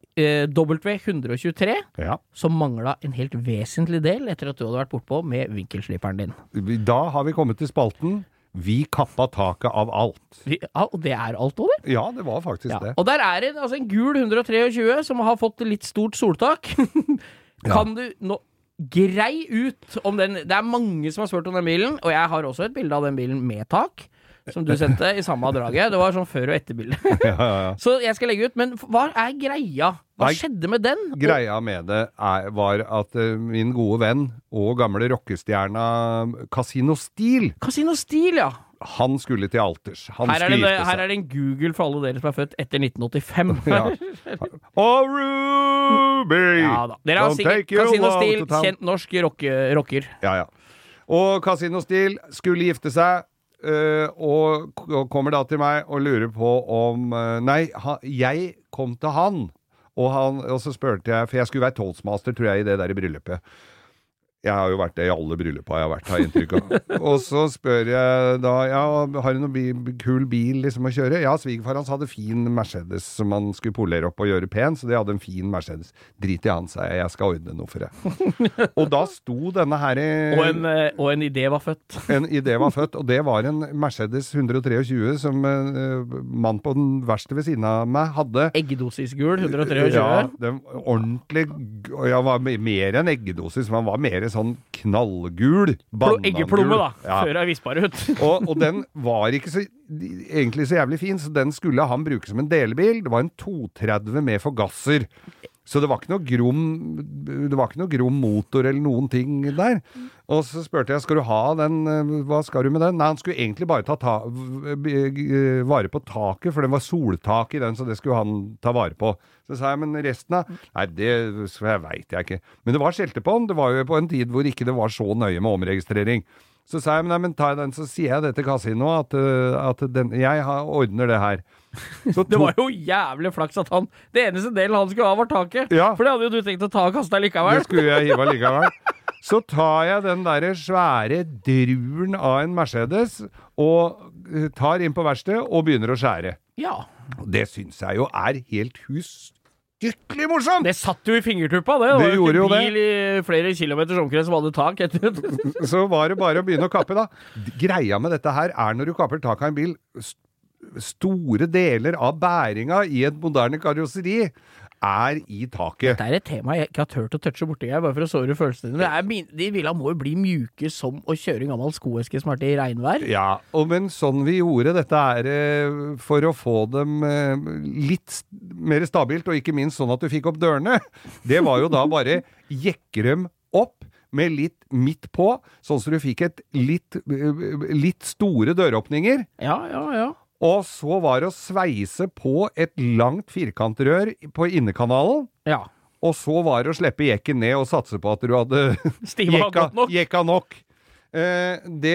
W123, som manglet en helt vesentlig del etter at du hadde vært bortpå med vinkelsliperen din. Da har vi kommet til spalten. Vi kappa taket av alt. Og det alt også det? Ja, det var faktisk det. Og der det en gul 123 som har fått litt stort soltak. Kan du nå grei ut om den? Det mange som har spurt om den bilen, og jeg har også et bilde av den bilen med tak, som du sendte i samme draget. Det var sånn før- og etterbilde. Så jeg skal legge ut, men hva greia? Hva skjedde med den? Greia med det var at min gode venn og gamle rockestjerna Casino Steel, ja. Han skulle til alters. Her det en Google for alle dere som født etter 1985. Oh, Ruby! Ja da. Dere har sikkert Casino Steel, kjent norsk rocker. Ja. Og Casino Steel skulle gifte seg, og kommer da til meg og lurer på om jeg kom til han, og så spurte jeg, for jeg skulle være toastmaster, tror jeg, i det der i bryllupet. Jeg har jo vært det i alle bryllupet jeg har vært, har jeg inntrykk av. Og så spør jeg da, har du noen kul bil liksom å kjøre? Ja, svigerfar hans hadde fin Mercedes som han skulle polere opp og gjøre pen, så de hadde en fin Mercedes. Drit i han, sa jeg skal ordne noe for det. Og da sto denne her og en idé var født. En idé var født, og det var en Mercedes 123 som mann på den verste ved siden av meg hadde. Eggedosisgul 123? Ja, den ordentlig, var mer enn eggedosis, men han var mer sånn knallgul eggeplomme da, før jeg vispar ut. og den var ikke egentlig så jævlig fin, så den skulle han bruke som en delebil. Det var en 230 med forgasser. Så det var ikke noe grom motor eller noen ting der. Og så spurte jeg, skal du ha den, hva skal du med den? Nei, han skulle egentlig bare vare på taket, for det var soltak i den, så det skulle han ta vare på. Så sa jeg, men resten av? Nei, det vet jeg ikke. Men det var skjelte på den, det var jo på en tid hvor ikke det var så nøye med omregistrering. Så sa jeg, men ta den, så sier jeg det til Casino, at jeg ordner det her. Det var jo jævlig flaks at det eneste delen han skulle ha var taket. Ja. For det hadde jo du tenkt å ta og kaste likevel. Det skulle jeg hive likevel. Så tar jeg den der svære druren av en Mercedes og tar inn på verkstedet og begynner å skjære. Ja. Det synes jeg jo helt hyggelig morsomt! Det satt jo i fingertuppa, det. Det var jo en bil i flere kilometers omkrets som hadde tak etter. Så var det bare å begynne å kappe da. Greia med dette her når du kapper tak av en bil, store deler av bæringa i et moderne karosseri i taket. Dette et tema jeg ikke har tørt å touche borti her, bare for å såre følelsene. De bilene må jo bli mjuke som å kjøre en gammel skoeske som i regnvær. Ja, men sånn vi gjorde dette for å få dem litt mer stabilt, og ikke minst sånn at du fikk opp dørene. Det var jo da bare jekke dem opp med litt midt på, sånn så du fikk et litt store døråpninger. Ja. Og så var det å sveise på et langt firkantrør på innekanalen. Ja. Og så var det å slippe jekken ned og satse på at du hadde jekka nok. Det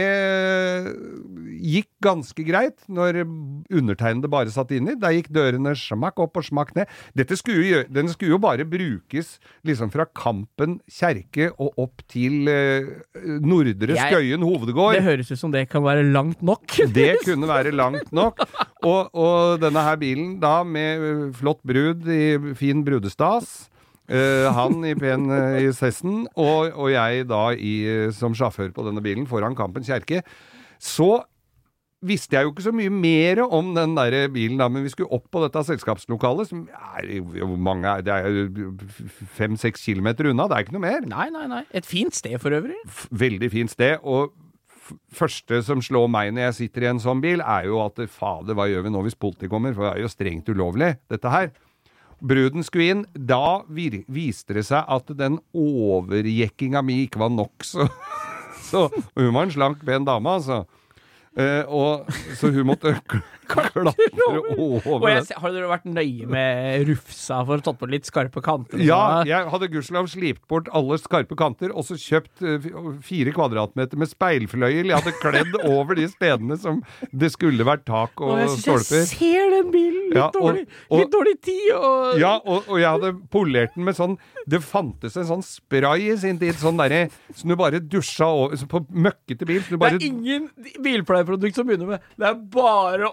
gikk ganske greit når undertegnede bare satt inni. Der gikk dørene smakk opp og smakk ned. Den skulle jo bare brukes liksom fra Kampen kjerke og opp til Nordre Skøyen hovedgård. Det høres ut som det kan være langt nok. Det kunne være langt nok. Og denne her bilen da med flott brud i fin brudestas, han i pen i sessen, og jeg da som sjåfør på denne bilen foran Kampen kjerke. Så visste jeg jo ikke så mye mer om den der bilen da, men vi skulle opp på dette selskapslokalet, som det er 5-6 kilometer unna, det er ikke noe mer. Nei. Et fint sted for øvrig. Veldig fint sted, og første som slår meg når jeg sitter i en sånn bil, jo at fader, hva gjør vi nå hvis politi kommer? For det er jo strengt ulovlig, dette her. bruden skulle inn, da viste det seg at den overjekkinga mi ikke var nok, så hun var en slank, ben dame, altså. Så hun måtte klatre over den. Har dere vært nøye med rufsa for å tatt på litt skarpe kanter? Ja, jeg hadde gudskjelov slipt bort alle skarpe kanter, og så kjøpt 4 kvadratmeter med speilfløyel. Jeg hadde kledd over de stedene som det skulle vært tak og stolper. Jeg ser den bilen, litt dårlig tid. Ja, og jeg hadde polert den med sånn, det fantes en sånn spray i sin tid, sånn der, som du bare dusja over, på møkkete bil. Det er ingen bilpleieprodukt som begynner med, det er bare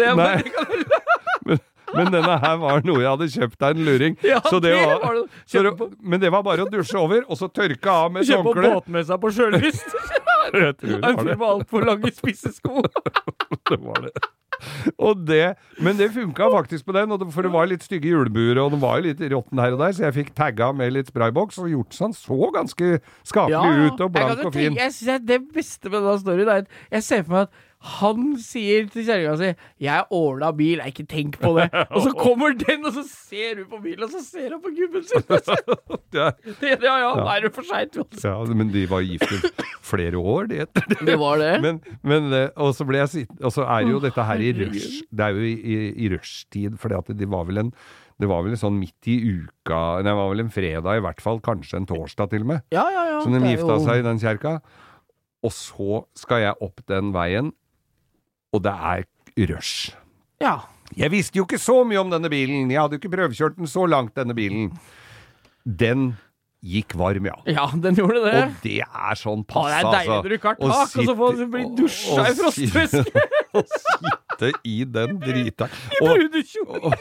men denne her var noe jeg hadde kjøpt av en luring. Ja, så det var, men det var bare å dusje over, og så tørke av med håndkle. Kjøpe på båtmessa på sjøllyst. Jeg tror det var det. Med alt for lange spissesko. Det var det. Men det funka faktisk på den, for det var litt stygge julebuer, og det var litt råtten her og der, så jeg fikk tagga med litt sprayboks, og gjort sånn så ganske skapelig ut, og blank og fin. Jeg synes det beste med denne storyen er at jeg ser for meg at han sier til kjæringa si, jeg ordna bil, jeg ikke tenk på det. Og så kommer den, og så ser hun på bilen, og så ser han på gubben sin. Ja, da er det for sent. Ja, men de var gift i flere år, det. Det var det. Men og så ble jeg sittende, og så er jo dette her i rush, det er jo i rushtid, fordi at det var vel en sånn midt i uka, det var vel en fredag i hvert fall, kanskje en torsdag til og med. Ja. Så de gifta seg i den kjerka, og så skal jeg opp den veien, og det er rush. Ja. Jeg visste jo ikke så mye om denne bilen. Jeg hadde jo ikke prøvekjørt den så langt, denne bilen. Den gikk varm, ja. Ja, den gjorde det. Og det er sånn pass, altså. Det er deilig når du ikke har tak, og så får du bli dusja i frostvæske. Og sitte i den drita. I brudekjole.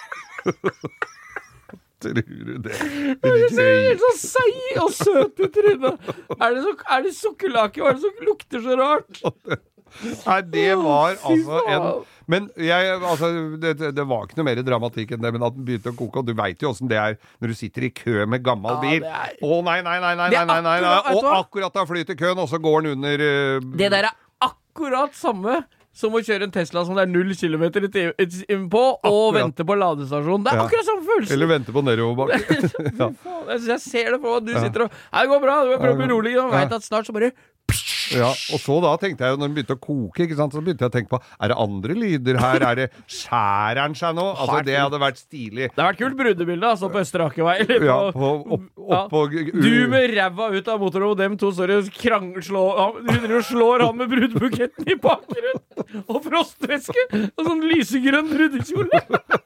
Tror du det? Det ser helt så seig og søt ut, Rune. Er det sukkerlake? Hva er det som lukter så rart? Nei, det var altså men det var ikke noe mer dramatikk enn det, men at den begynte å koke, og du vet jo hvordan det er når du sitter i kø med gammel bil. Nei, og akkurat da flyter køen, og så går den under Det der er akkurat samme som å kjøre en Tesla som det er 0 kilometer på, og vente på ladestasjonen. Det er akkurat samme følelse. Eller vente på nedoverbakke. Jeg ser det på at du sitter og det går bra, du er prøvd berolig, og vet at snart så bare Ja, og så da tenkte jeg, når den begynte å koke, ikke sant, så begynte jeg å tenke på, er det andre lyder her? Er det skjærer den seg nå? Altså, det hadde vært stilig. Det har vært kult brudebilde, altså, på Østre Akevei. Ja, oppå Du med ræva ut av motoren, og dem to står og slår han med brudebuketten i bakgrunnen, og frostvæske, og sånn lysegrønn brudekjole.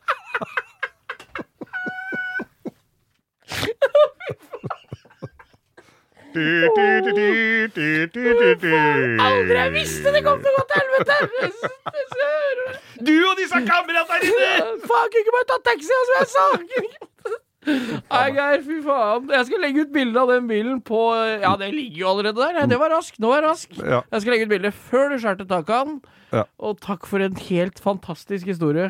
Aldri jeg visste det kom til å gå til helvete. Du og disse kameratene dine. Fuck, ikke bare ta taxi, som jeg sa. Nei, Geir, fy faen. Jeg skal legge ut bilder av den bilen på, ja, det ligger jo allerede der. Det var rask, nå er rask. Jeg skal legge ut bilder før du skjærte taket. Og takk for en helt fantastisk historie.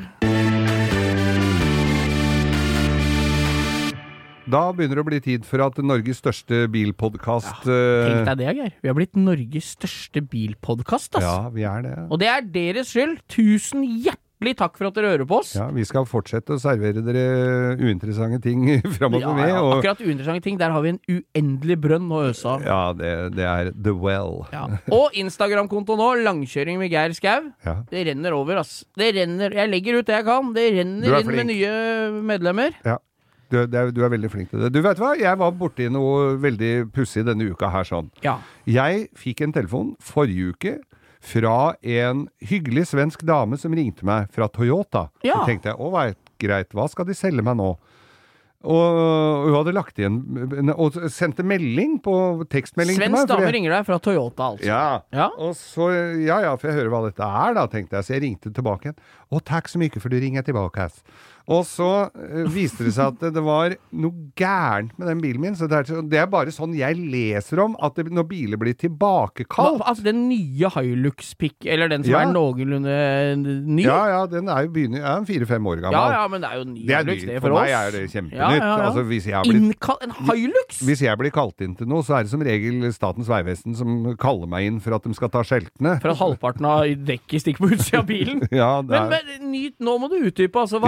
Da begynner det å bli tid for at Norges største bilpodcast Tenk deg det, Geir. Vi har blitt Norges største bilpodcast, ass. Ja, vi er det. Og det er deres skyld. Tusen hjertelig takk for at dere hører på oss. Ja, vi skal fortsette å servere dere uinteressante ting fremover med. Og akkurat uinteressante ting, der har vi en uendelig brønn å øse av. Ja, det er The Well. Ja. Og Instagram-konto nå, Langkjøring med Geir Skau. Ja. Det renner over, ass. Det renner. Jeg legger ut det jeg kan. Det renner inn med nye medlemmer. Ja. Du er veldig flink til det. Du vet hva? Jeg var borte i noe veldig pussig denne uka her sånn. Ja. Jeg fikk en telefon forrige uke fra en hyggelig svensk dame som ringte meg fra Toyota. Ja. Så tenkte jeg, greit, hva skal de selge meg nå? Og hun hadde lagt igjen og sendte melding på tekstmelding til meg. Svensk dame ringer deg fra Toyota, altså. Ja. Og så, for jeg hører hva dette er da, tenkte jeg. Så jeg ringte tilbake igjen. Takk så mye for du ringer tilbake, ass. Og så viste det seg at det var noe gærent med den bilen min. Så det er bare sånn jeg leser om, at når biler blir tilbakekalt. Altså den nye Hilux-pick, eller den som er noenlunde ny? Ja, den er jo 4-5 år gammel. Ja, men det er jo ny Hilux, det for oss. For meg er det kjempenytt. Altså, en Hilux? Hvis jeg blir kalt inn til noe, så er det som regel Statens vegvesen som kaller meg inn for at de skal ta skjeltene. For at halvparten av dekket stikker på utsida av bilen. Ja, men nå må du utdype, altså, hva er det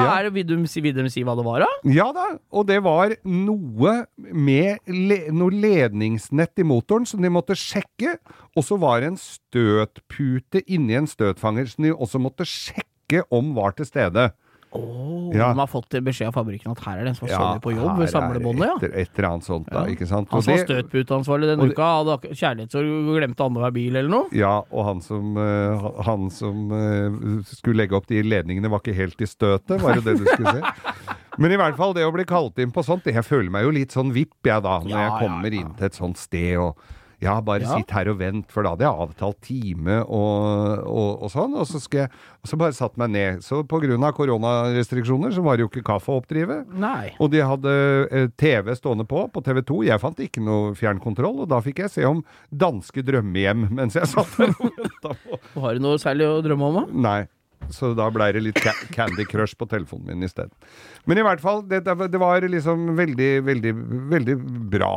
Vil de si hva det var da? Ja da, og det var noe med noe ledningsnett i motoren som de måtte sjekke, og så var det en støtpute inni en støtfanger som de også måtte sjekke om var til stede. De har fått beskjed av fabrikken at her er den som har sovet på jobb ved samlebåndet, et eller annet sånt da, ikke sant? Han som var støtputeansvarlig denne uka, hadde kjærlighetssorg og glemte andre bil eller noe. Ja, og han som skulle legge opp de ledningene var ikke helt i støtet, var det du skulle se? Men i hvert fall det å bli kalt inn på sånt, jeg føler meg jo litt sånn vipp jeg da, når jeg kommer inn til et sånt sted og sitt her og vent, for da hadde jeg avtalt time og sånn, og så bare satt meg ned. Så på grunn av koronarestriksjoner så var det jo ikke kaffe å oppdrive. Nei. Og de hadde TV stående på TV 2. Jeg fant ikke noe fjernkontroll, og da fikk jeg se om danske drømmehjem mens jeg satt der og ventet på. Har du noe særlig å drømme om da? Nei. Så da ble det litt Candy Crush på telefonen min i stedet. Men i hvert fall, det var liksom veldig, veldig, veldig bra.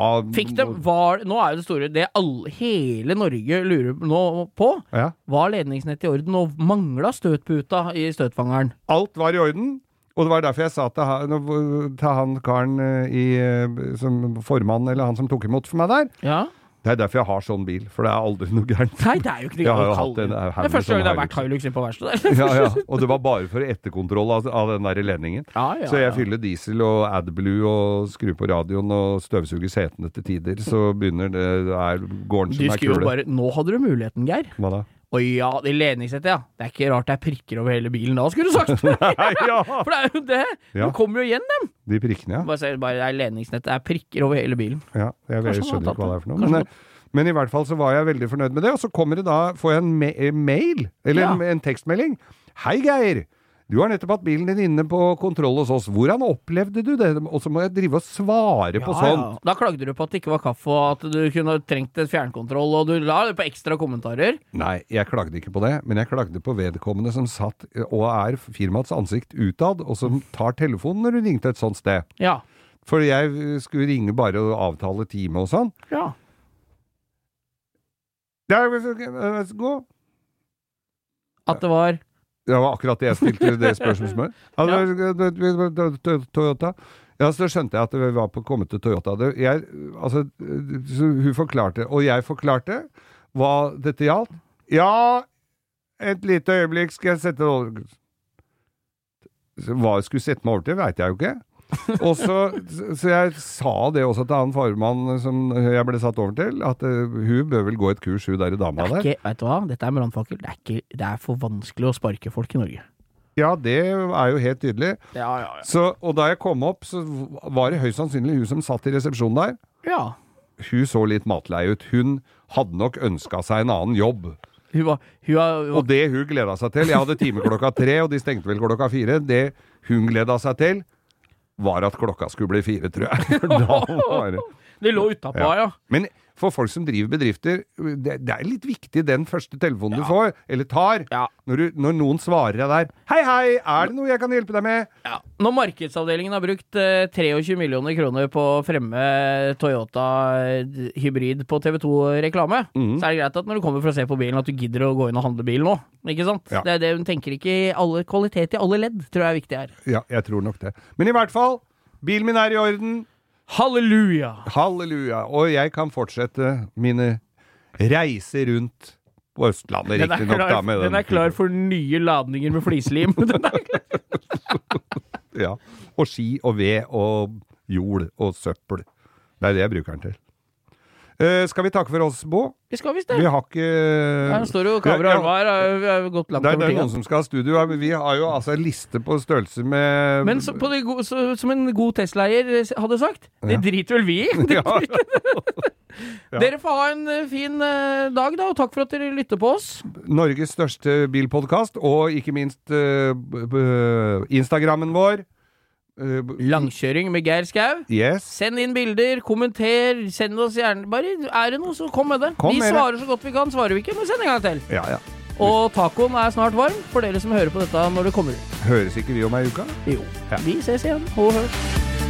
Nå er jo det store, det hele Norge lurer nå på, var ledningsnett i orden og manglet støtputa i støtfangeren? Alt var i orden, og det var derfor jeg sa til han karen som formann, eller han som tok imot for meg der. Ja. Det er derfor jeg har sånn bil, for det er aldri noe gærent. Nei, det er jo ikke det er første gang det har vært Hilux inn på verkstedet. Ja, og det var bare for etterkontroll av den der ledningen. Så jeg fyller diesel og AdBlue og skrur på radioen og støvsuger setene til tider, så begynner det gården som er kule. Nå hadde du muligheten, Geir. Hva da? Det ledningssettet, Det er ikke rart det er prikker over hele bilen da, skulle du sagt. For det er jo det. De kommer jo igjen, dem. De prikkene, Bare det er ledningsnettet, det er prikker over hele bilen. Ja, jeg skjønner ikke hva det er for noe. Men i hvert fall så var jeg veldig fornøyd med det, og så får jeg en mail, eller en tekstmelding. Hei, Geir! Du har nettopp hatt bilen din inne på kontroll hos oss. Hvordan opplevde du det? Og så må jeg drive og svare på sånt. Ja. Da klagde du på at det ikke var kaffe, og at du kunne trengt et fjernkontroll, og du la det på ekstra kommentarer. Nei, jeg klagde ikke på det, men jeg klagde på vedkommende som satt og er firmaets ansikt utad, og som tar telefonen når du ringte et sånt sted. Ja. For jeg skulle ringe bare og avtale time og sånn. Ja. Gå. At det var... Det var akkurat det jeg stilte det spørsmålet. Toyota. Ja, så skjønte jeg at vi var kommet til Toyota. Så hun forklarte, og jeg forklarte hva dette gjaldt. Ja, et lite øyeblikk skal jeg sette over. Hva jeg skulle sette meg over til, vet jeg jo ikke. Og så jeg sa det også til han formann som jeg ble satt over til, at hun bør vel gå et kurs, hun der dama der. Vet du hva, dette er brannfakkel. Det er for vanskelig å sparke folk i Norge. Ja, det er jo helt tydelig. Ja. Så, og da jeg kom opp, så var det høyst sannsynlig hun som satt i resepsjonen der. Ja. Hun så litt matlei ut. Hun hadde nok ønsket seg en annen jobb. Og det hun gledet seg til, jeg hadde time 3, og de stengte vel 4. Det hun gledet seg til, var at klokka skulle bli 4, tror jeg. Det lå utapå, ja. Men for folk som driver bedrifter, det er litt viktig den første telefonen du får, eller tar, når noen svarer deg der. Hei, er det noe jeg kan hjelpe deg med? Ja. Når markedsavdelingen har brukt 23 millioner kroner på å fremme Toyota hybrid på TV 2-reklame, så er det greit at når du kommer for å se på bilen, at du gidder å gå inn og handle bil nå. Ikke sant? Ja. Det er det hun tenker ikke kvalitet i alle ledd, tror jeg er viktig her. Ja, jeg tror nok det. Men i hvert fall, bilen min er i orden. Halleluja! Halleluja! Og jeg kan fortsette mine reiser rundt på Østlandet, riktig nok da med den. Den er klar for nye ladninger med flislim. Ja, og ski og ved og jord og søppel. Det er det jeg bruker den til. Skal vi takke for oss, Bo? Vi skal visst det. Vi har ikke... Her står jo kaver og armar, vi har gått langt over tida. Det er noen som skal ha studio. Vi har jo altså en liste på størrelse med... Men som en god Tesla-eier hadde sagt, det driter vel vi i. Dere får ha en fin dag da, og takk for at dere lytter på oss. Norges største bilpodcast, og ikke minst Instagrammen vår. Langkjøring med Geir Skau. Yes. Send inn bilder, kommenter, send oss gjerne. Bare er det noe, så kom med det. Vi svarer så godt vi kan. Svarer vi ikke, men send en gang til. Ja. Og tacoen er snart varm for dere som hører på dette når det kommer ut. Høres ikke vi om ei uke? Jo. Ja. Vi ses igjen. Og hørs.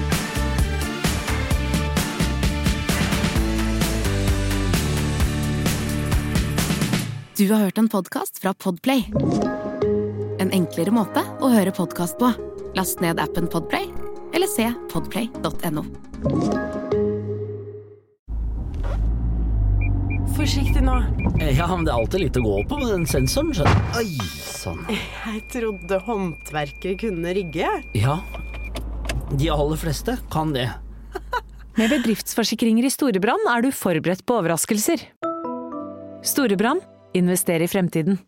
Du har hørt en podcast fra Podplay. En enklere måte å høre podcast på. Last ned appen Podplay, eller se podplay.no. Forsiktig nå. Ja, men det alltid litt å gå på med den sensoren. Så... Oi, sånn. Jeg trodde håndverkere kunne rigge. Ja, de aller fleste kan det. Med bedriftsforsikringer i Storebrand du forberedt på overraskelser. Storebrand, invester i fremtiden.